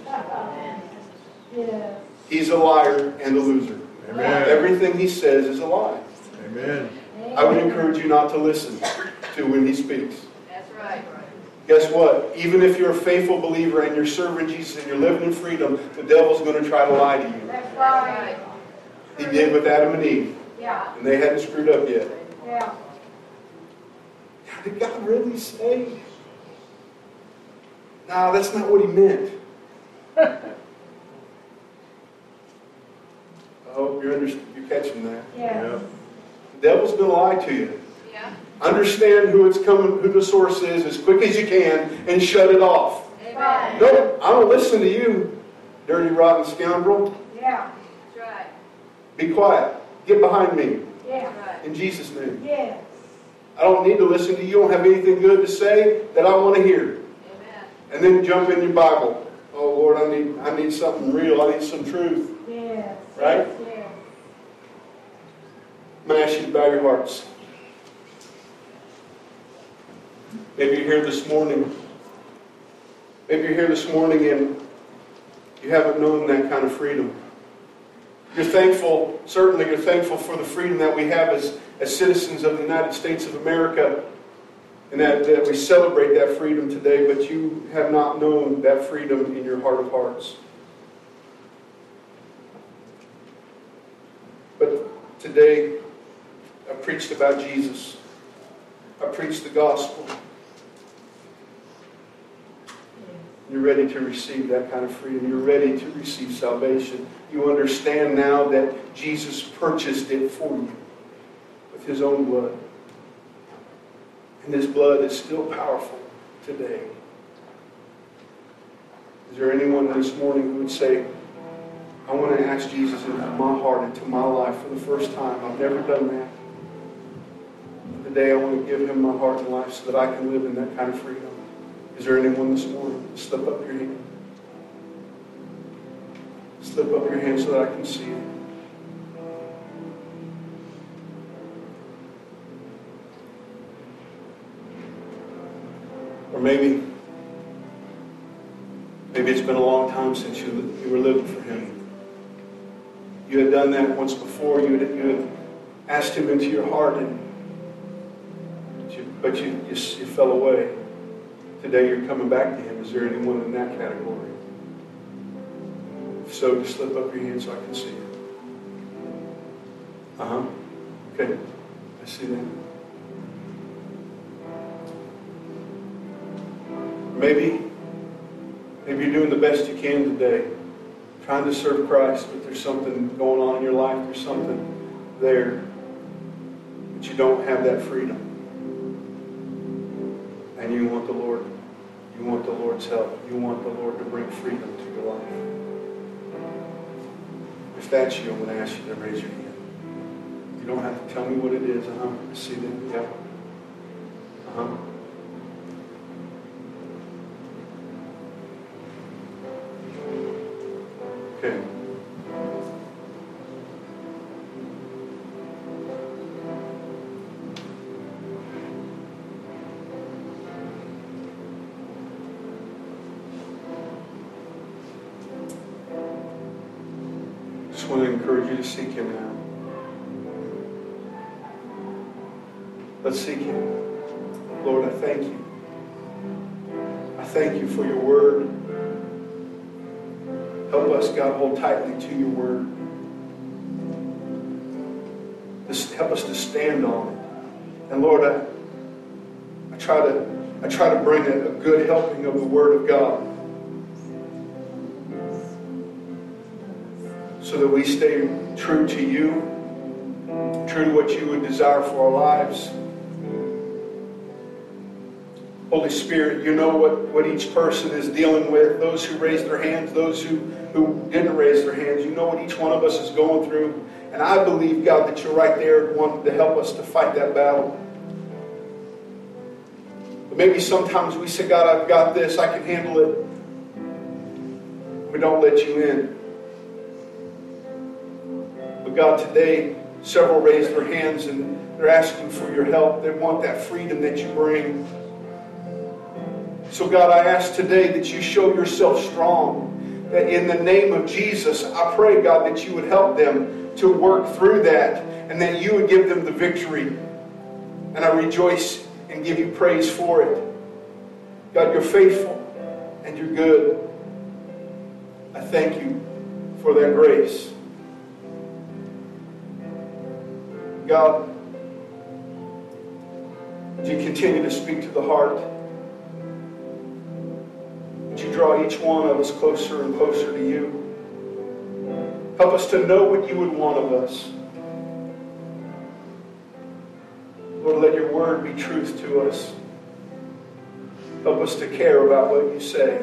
[SPEAKER 3] Yes.
[SPEAKER 1] He's a liar and a loser.
[SPEAKER 4] Amen.
[SPEAKER 1] Everything he says is a lie.
[SPEAKER 4] Amen.
[SPEAKER 1] I would encourage you not to listen to when he speaks.
[SPEAKER 2] That's right.
[SPEAKER 1] Guess what? Even if you're a faithful believer and you're serving Jesus and you're living in freedom, the devil's going to try to lie to you.
[SPEAKER 3] That's right.
[SPEAKER 1] He did with Adam and Eve,
[SPEAKER 3] Yeah,
[SPEAKER 1] and they hadn't screwed up yet.
[SPEAKER 3] yeah.
[SPEAKER 1] Did God really say? No, that's not what he meant. I hope you're catching that.
[SPEAKER 3] Yes.
[SPEAKER 1] The devil's going to lie to you.
[SPEAKER 2] Yeah.
[SPEAKER 1] Understand who it's coming, who the source is, as quick as you can, and shut it off.
[SPEAKER 2] Amen.
[SPEAKER 1] No, I don't listen to you, dirty, rotten scoundrel.
[SPEAKER 3] Yeah,
[SPEAKER 2] That's right.
[SPEAKER 1] Be quiet. Get behind me.
[SPEAKER 3] yeah,
[SPEAKER 2] Right.
[SPEAKER 1] In Jesus' name.
[SPEAKER 3] yes.
[SPEAKER 1] I don't need to listen to you. You don't have anything good to say that I want to hear.
[SPEAKER 2] Amen.
[SPEAKER 1] And then jump in your Bible. Oh, Lord, I need something real. I need some truth.
[SPEAKER 3] Yes.
[SPEAKER 1] Right?
[SPEAKER 3] Yes.
[SPEAKER 1] I'm going to ask you to bow your hearts. Maybe you're here this morning. Maybe you're here this morning and you haven't known that kind of freedom. You're thankful, certainly you're thankful for the freedom that we have as citizens of the United States of America, and that we celebrate that freedom today, but you have not known that freedom in your heart of hearts. But today, I preached about Jesus. I preached the gospel. You're ready to receive that kind of freedom. You're ready to receive salvation. You understand now that Jesus purchased it for you with His own blood. And His blood is still powerful today. Is there anyone this morning who would say, I want to ask Jesus into my heart, into my life for the first time. I've never done that. Today I want to give Him my heart and life so that I can live in that kind of freedom. Is there anyone this morning? Slip up your hand. Slip up your hand so that I can see it. Or maybe it's been a long time since you were living for Him. You had done that once before. You had asked Him into your heart, but you fell away. Today you're coming back to Him. Is there anyone in that category? If so, just slip up your hand so I can see it. Okay. I see that. Maybe you're doing the best you can today, trying to serve Christ, but there's something going on in your life. There's something there, but you don't have that freedom. I and you want the Lord. You want the Lord's help. You want the Lord to bring freedom to your life. If that's you, I'm going to ask you to raise your hand. You don't have to tell me what it is. I see them. Yeah. Okay. I just want to encourage you to seek Him now. Let's seek Him. Lord, I thank you. I thank you for your word. Help us, God, hold tightly to your word. Just help us to stand on it. And Lord, I try to bring a good helping of the word of God, so that we stay true to you, true to what you would desire for our lives. Holy Spirit, you know what each person is dealing with. Those who raised their hands, those who didn't raise their hands. You know what each one of us is going through. And I believe, God, that you're right there wanting to help us to fight that battle. But maybe sometimes we say, God, I've got this. I can handle it. We don't let you in. But God, today, several raised their hands and they're asking for your help. They want that freedom that you bring. So God, I ask today that you show yourself strong. That in the name of Jesus, I pray, God, that you would help them to work through that and that you would give them the victory. And I rejoice and give you praise for it. God, you're faithful and you're good. I thank you for that grace. God, would you continue to speak to the heart? Would you draw each one of us closer and closer to you? Help us to know what you would want of us. Lord, let your word be truth to us. Help us to care about what you say.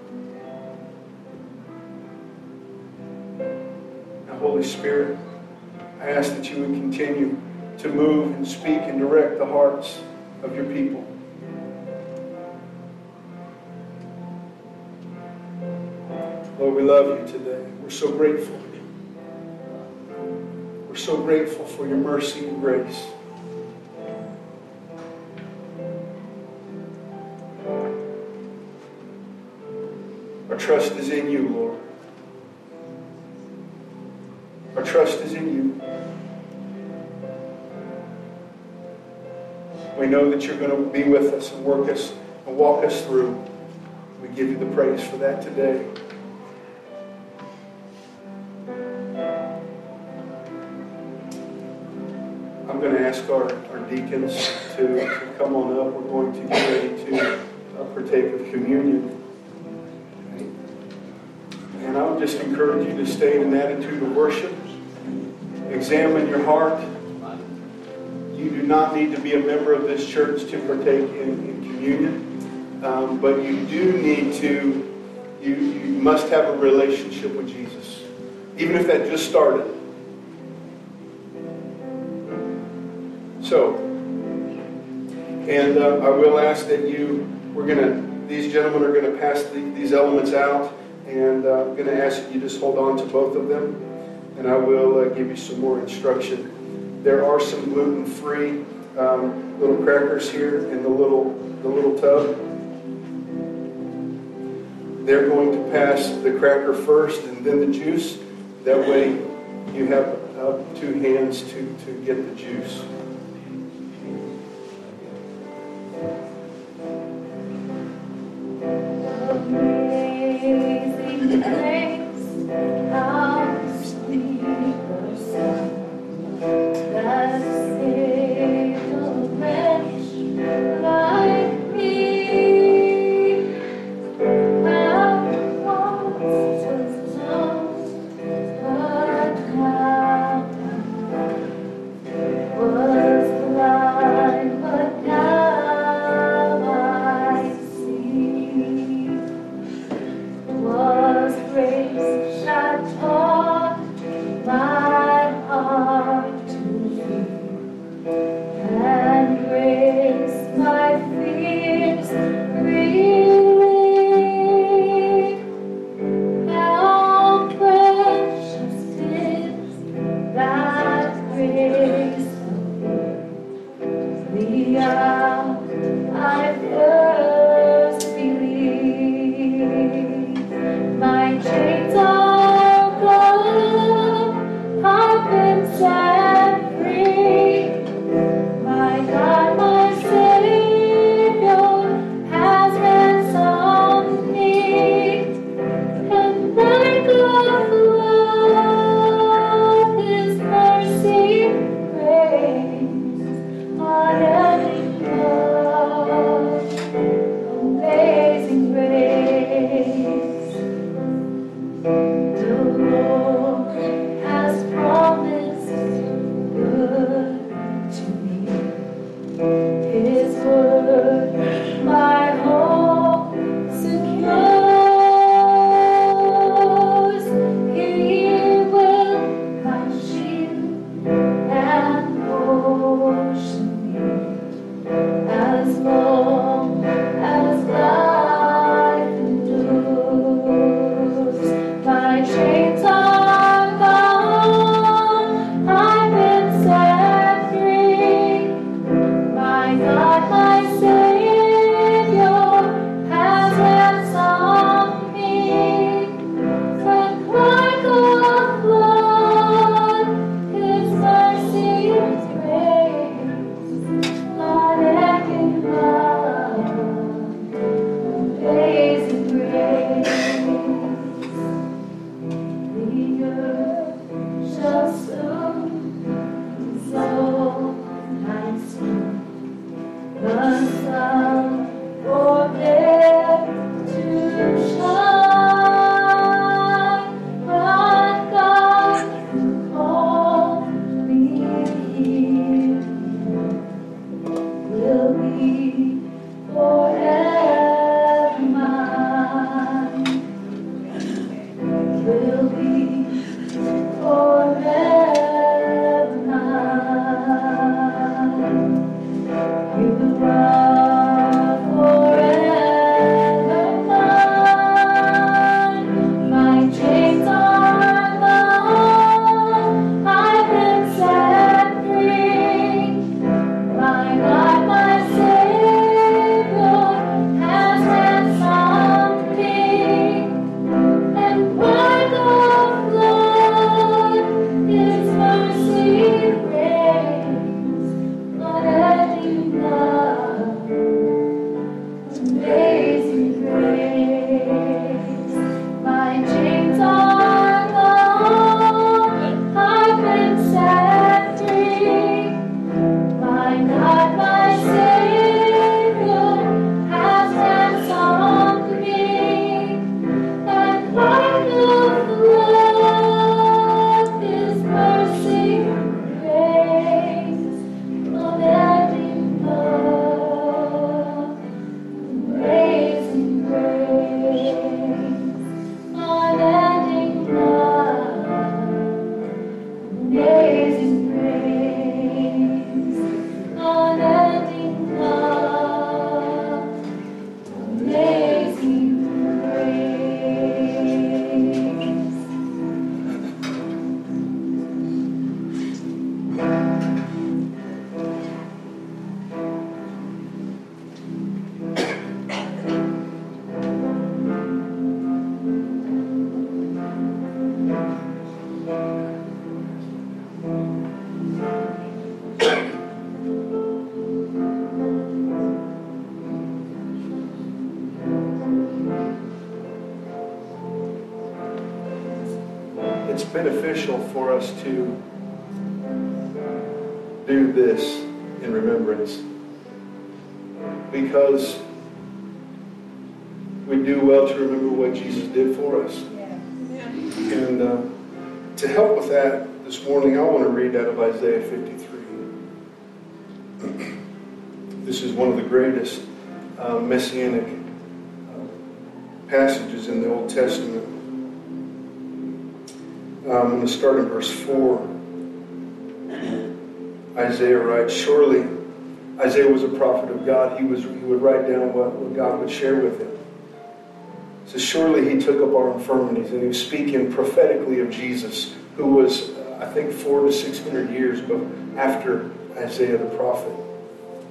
[SPEAKER 1] Now, Holy Spirit, I ask that you would continue to move and speak and direct the hearts of your people. Lord, we love you today. We're so grateful. We're so grateful for your mercy and grace. Our trust is in you, Lord. Our trust is in you. We know that you're going to be with us and work us and walk us through. We give you the praise for that today. I'm going to ask our deacons to come on up. We're going to get ready to partake of communion. And I would just encourage you to stay in an attitude of worship. Examine your heart. You do not need to be a member of this church to partake in communion. But you do need to, you must have a relationship with Jesus. Even if that just started. So, and I will ask that these gentlemen are going to pass these elements out. And I'm going to ask that you just hold on to both of them. And I will give you some more instruction. There are some gluten-free little crackers here in the little tub. They're going to pass the cracker first and then the juice. That way you have two hands to get the juice.
[SPEAKER 3] What the hour I first believed. My chains are gone, I've been set free. My God, my Savior has ransomed me, and like a flood, His mercy reigns. Unending love, amazing grace. The Lord has promised good to me. His word, my hope secures. He will my shield and portion me, as long as life endures. My chains are gone, I've been set free. My God, my Savior has ransomed me, and like a flood, His mercy reigns. Unending love, amazing grace. The earth shall soon dissolve and soon the sun forget to shine, but God who called me here will be forever mine. Will be forever mine. You are forever mine. My chains are gone, I've been set free. My God, my Savior has ransomed me, and like a flood, His mercy reigns. Unending love, amazing grace. My chains are gone, I've been set free. My God, my Savior has ransomed me, and like a flood, His mercy reigns. Unending love, amazing grace. Unending love, amazing grace. Unending love, amazing grace.
[SPEAKER 1] It's beneficial for us to do this in remembrance, because we do well to remember what Jesus did for us. And to help with that, this morning I want to read out of Isaiah 53. This is one of the greatest messianic passages in the Old Testament. I'm going to start in verse 4. Isaiah writes, surely, Isaiah was a prophet of God. He would write down what God would share with him. It says, surely He took up our infirmities. And he was speaking prophetically of Jesus, who was, I think, 400 to 600 years after Isaiah the prophet.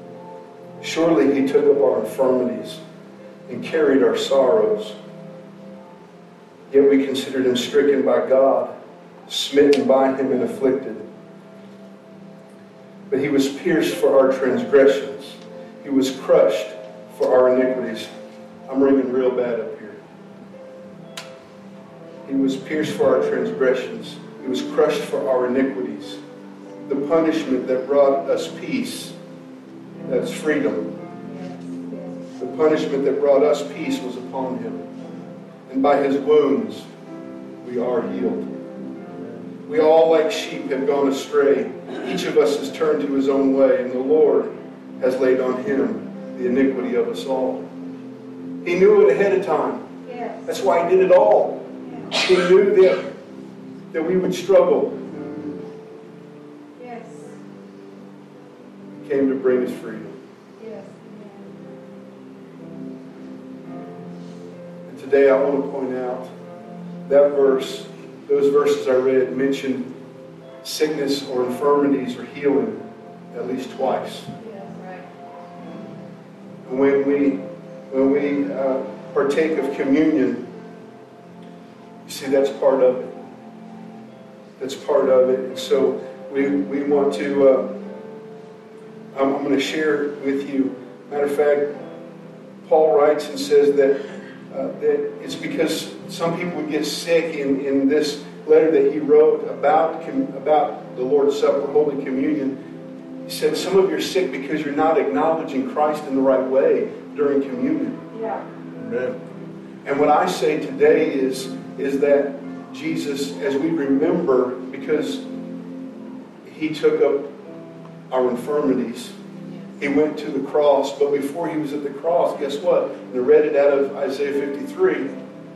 [SPEAKER 1] Surely he took up our infirmities and carried our sorrows. Yet we considered him stricken by God, smitten by him and afflicted. But he was pierced for our transgressions. He was crushed for our iniquities. I'm ringing real bad up here. He was pierced for our transgressions. He was crushed for our iniquities. The punishment that brought us peace, that's freedom. The punishment that brought us peace was upon him. And by his wounds, we are healed. We all, like sheep, have gone astray. Each of us has turned to his own way, and the Lord has laid on him the iniquity of us all. He knew it ahead of time.
[SPEAKER 3] Yes.
[SPEAKER 1] That's why he did it all. He knew that we would struggle.
[SPEAKER 3] Yes.
[SPEAKER 1] He came to bring us freedom.
[SPEAKER 3] Yes.
[SPEAKER 1] And today I want to point out that verse, those verses I read mentioned sickness or infirmities or healing at least twice.
[SPEAKER 2] Yes, right.
[SPEAKER 1] And when we partake of communion, you see, that's part of it. That's part of it. And so we want to, I'm going to share with you. Matter of fact, Paul writes and says that it's because some people would get sick in this letter that he wrote about the Lord's Supper, Holy Communion. He said, some of you are sick because you're not acknowledging Christ in the right way during communion.
[SPEAKER 3] Yeah.
[SPEAKER 4] Amen.
[SPEAKER 1] And what I say today is that Jesus, as we remember, because he took up our infirmities, he went to the cross, but before he was at the cross, guess what? And I read it out of Isaiah 53.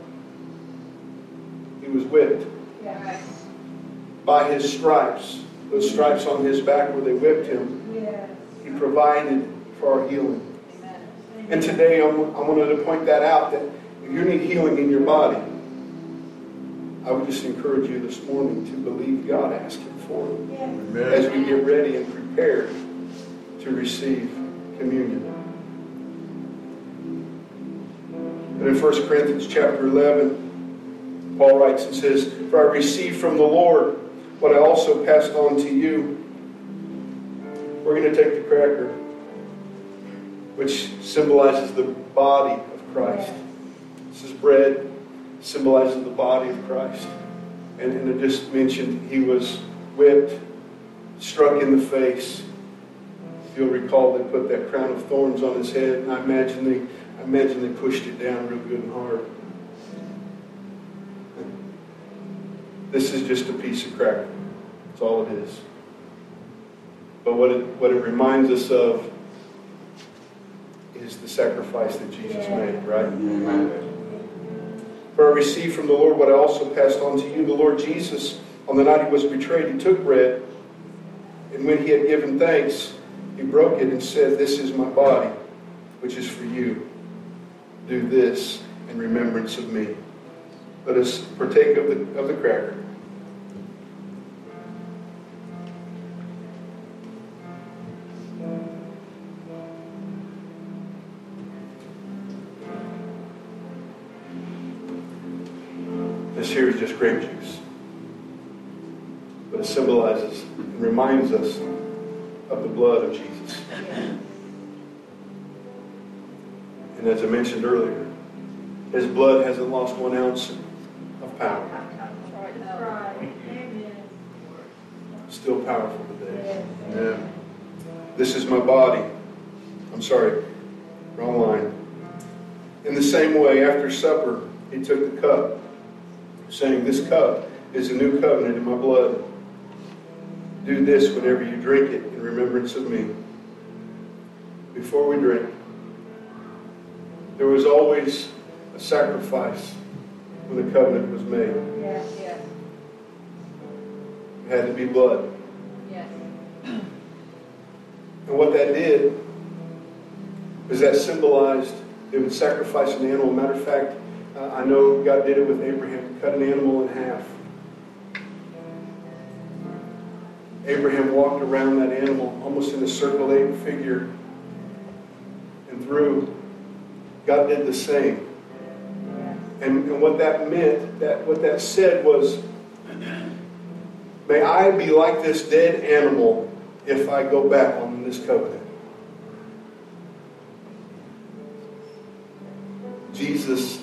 [SPEAKER 1] He was whipped.
[SPEAKER 3] Yeah.
[SPEAKER 2] Right.
[SPEAKER 1] By his stripes, those stripes on his back where they whipped him,
[SPEAKER 3] Yes.
[SPEAKER 1] he provided for our healing.
[SPEAKER 2] Amen.
[SPEAKER 1] And today I wanted to point that out, that if you need healing in your body, I would just encourage you this morning to believe God, ask him for it.
[SPEAKER 3] Yes.
[SPEAKER 4] Amen.
[SPEAKER 1] As we get ready and prepare to receive communion. And in 1 Corinthians chapter 11, Paul writes and says, "For I received from the Lord what I also passed on to you." We're going to take the cracker, which symbolizes the body of Christ. This is bread, symbolizes the body of Christ. And I just mentioned he was whipped, struck in the face. If you'll recall, they put that crown of thorns on his head, and I imagine they pushed it down real good and hard. This is just a piece of cracker. That's all it is. But what it reminds us of is the sacrifice that Jesus made, right? For I received from the Lord what I also passed on to you. The Lord Jesus, on the night he was betrayed, he took bread, and when he had given thanks, he broke it and said, "This is my body, which is for you. Do this in remembrance of me." Let us partake of the cracker. This here is just grape juice. But it symbolizes and reminds us of the blood of Jesus. And as I mentioned earlier, his blood hasn't lost 1 ounce of power.
[SPEAKER 3] That's right. Amen.
[SPEAKER 1] Still powerful today.
[SPEAKER 3] Yes.
[SPEAKER 4] Amen.
[SPEAKER 1] This is my body. I'm sorry, wrong line. In the same way, after supper, he took the cup, saying, "This cup is a new covenant in my blood. Do this whenever you drink it in remembrance of me." Before we drink, there was always a sacrifice when the covenant was made.
[SPEAKER 3] Yes.
[SPEAKER 2] Yes.
[SPEAKER 1] It had to be blood.
[SPEAKER 2] Yes.
[SPEAKER 1] And what that did was that symbolized they would sacrifice an animal. Matter of fact, I know God did it with Abraham, cut an animal in half. Abraham walked around that animal almost in a circle 8 figure and through, God did the same. And what that meant, what that said was, may I be like this dead animal if I go back on this covenant. Jesus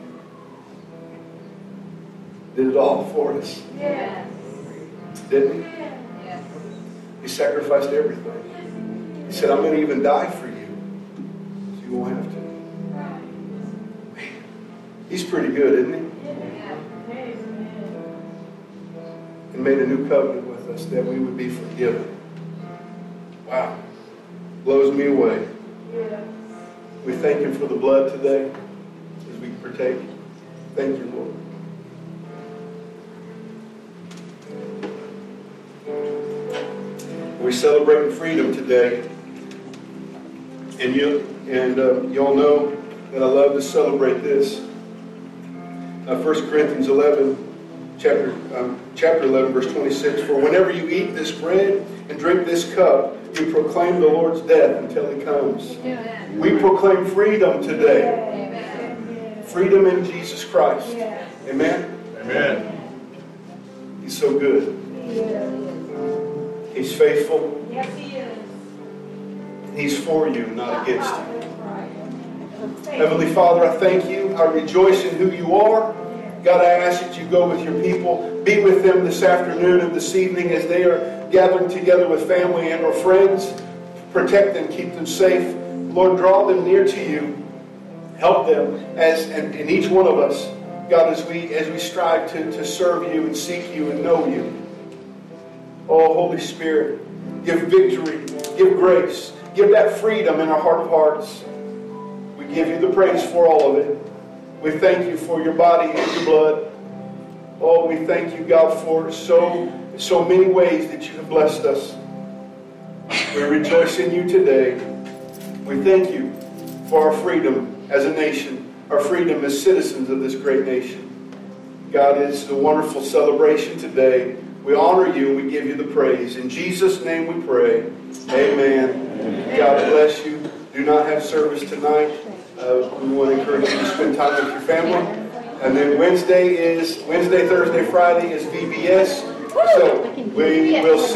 [SPEAKER 1] did it all for us.
[SPEAKER 2] Yes.
[SPEAKER 1] Didn't he?
[SPEAKER 2] Yes.
[SPEAKER 1] He sacrificed everything. He said, I'm going to even die for you, so you won't have to. Man, he's pretty good, isn't he? And made a new covenant with us that we would be forgiven. Wow. Blows me away. We thank him for the blood today as we partake. Thank you, Lord. We're celebrating freedom today. And you all know that I love to celebrate this. 1 Corinthians 11, chapter 11, verse 26. For whenever you eat this bread and drink this cup, you proclaim the Lord's death until he comes.
[SPEAKER 2] Amen.
[SPEAKER 1] We proclaim freedom today.
[SPEAKER 2] Amen.
[SPEAKER 1] Freedom in Jesus Christ. Amen?
[SPEAKER 4] Amen.
[SPEAKER 1] He's so good. He's faithful.
[SPEAKER 3] Yes, he is.
[SPEAKER 1] He's for you, not against you. Heavenly Father, I thank you. I rejoice in who you are. God, I ask that you go with your people. Be with them this afternoon and this evening as they are gathering together with family and or friends. Protect them, keep them safe. Lord, draw them near to you. Help them and each one of us, God, as we strive to serve you and seek you and know you. Oh, Holy Spirit, give victory, give grace, give that freedom in our heart of hearts. We give you the praise for all of it. We thank you for your body and your blood. Oh, we thank you, God, for so many ways that you have blessed us. We rejoice in you today. We thank you for our freedom as a nation, our freedom as citizens of this great nation. God, it's a wonderful celebration today. We honor you and we give you the praise. In Jesus' name we pray. Amen. God bless you. Do not have service tonight. We want to encourage you to spend time with your family. And then Wednesday, Thursday, Friday is VBS. So we will see.